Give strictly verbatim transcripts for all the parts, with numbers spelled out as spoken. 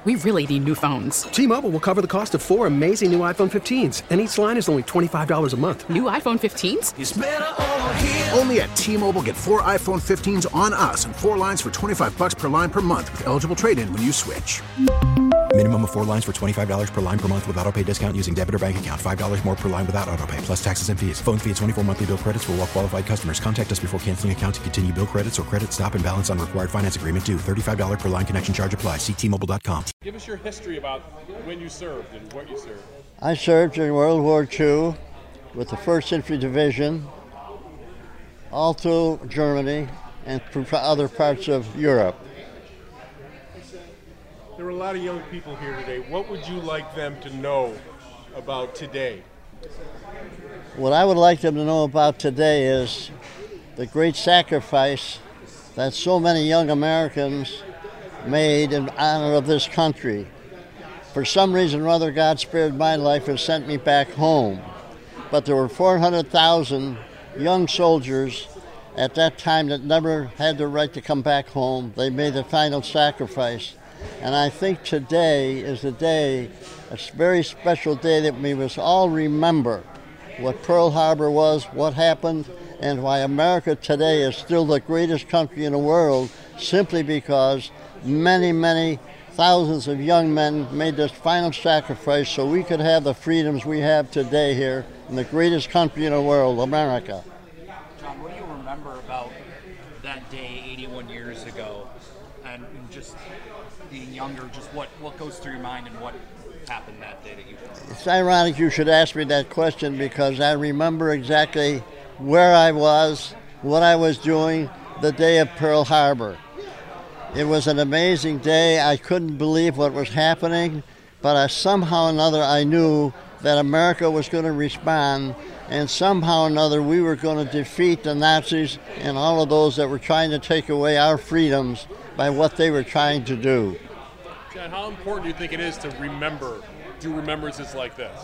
We really need new phones. T-Mobile will cover the cost of four amazing new iPhone fifteens, and each line is only twenty-five dollars a month. New iPhone fifteens? It's better over here. Only at T-Mobile, get four iPhone fifteens on us and four lines for twenty-five dollars per line per month with eligible trade-in when you switch. Minimum of four lines for twenty-five dollars per line per month with autopay discount using debit or bank account. five dollars more per line without autopay, plus taxes and fees. Phone fee at twenty-four monthly bill credits for well-qualified customers. Contact us before canceling account to continue bill credits or credit stop and balance on required finance agreement due. thirty-five dollars per line connection charge applies. See T Mobile dot com. Give us your history about when you served and what you served. I served during World War Two with the first Infantry Division, all through Germany and through other parts of Europe. There are a lot of young people here today. What would you like them to know about today? What I would like them to know about today is the great sacrifice that so many young Americans made in honor of this country. For some reason or other, God spared my life and sent me back home. But there were four hundred thousand young soldiers at that time that never had the right to come back home. They made the final sacrifice. And I think today is a day, a very special day that we must all remember what Pearl Harbor was, what happened, and why America today is still the greatest country in the world, simply because many, many thousands of young men made this final sacrifice so we could have the freedoms we have today here in the greatest country in the world, America. John, what do you remember about that day eighty-one years ago, and just being younger, just what, what goes through your mind and what happened that day that you remember? It's ironic you should ask me that question because I remember exactly where I was, what I was doing the day of Pearl Harbor. It was an amazing day. I couldn't believe what was happening, but I, somehow or another I knew that America was going to respond, and somehow or another we were going to defeat the Nazis and all of those that were trying to take away our freedoms by what they were trying to do. John, how important do you think it is to remember, do remembrances like this?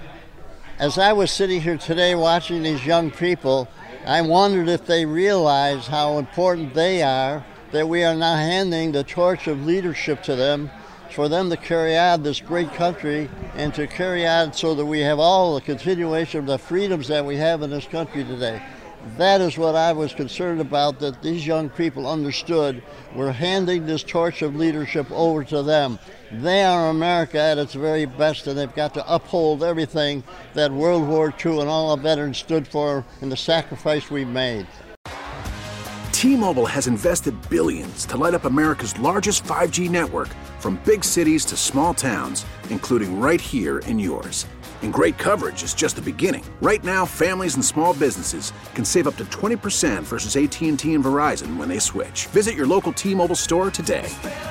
As I was sitting here today watching these young people, I wondered if they realize how important they are, that we are now handing the torch of leadership to them, for them to carry on this great country and to carry on so that we have all the continuation of the freedoms that we have in this country today. That is what I was concerned about, that these young people understood. We're handing this torch of leadership over to them. They are America at its very best, and they've got to uphold everything that World War Two and all the veterans stood for and the sacrifice we made. T-Mobile has invested billions to light up America's largest five G network, from big cities to small towns, including right here in yours. And great coverage is just the beginning. Right now, families and small businesses can save up to twenty percent versus A T and T and Verizon when they switch. Visit your local T-Mobile store today.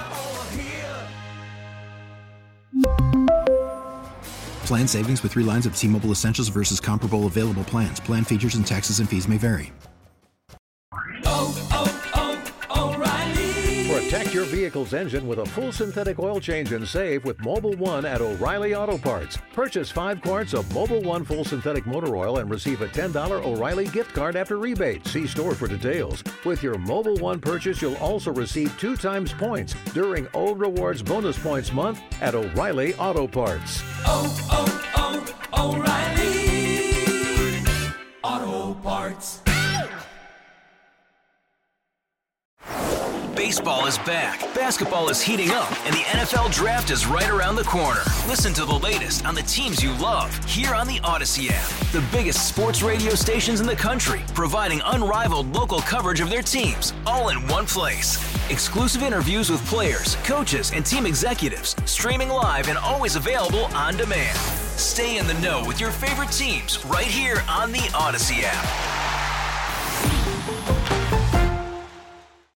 Plan savings with three lines of T-Mobile Essentials versus comparable available plans. Plan features and taxes and fees may vary. Oh, oh, oh, O'Reilly. Protect your vehicle's engine with a full synthetic oil change and save with Mobil one at O'Reilly Auto Parts. Purchase five quarts of Mobil one full synthetic motor oil and receive a ten dollars O'Reilly gift card after rebate. See store for details. With your Mobil one purchase, you'll also receive two times points during O Rewards Bonus Points Month at O'Reilly Auto Parts. Oh, oh, oh, O'Reilly Auto Parts. Baseball is back, basketball is heating up, and the N F L Draft is right around the corner. Listen to the latest on the teams you love here on the Odyssey app. The biggest sports radio stations in the country, providing unrivaled local coverage of their teams, all in one place. Exclusive interviews with players, coaches, and team executives, streaming live and always available on demand. Stay in the know with your favorite teams right here on the Odyssey app.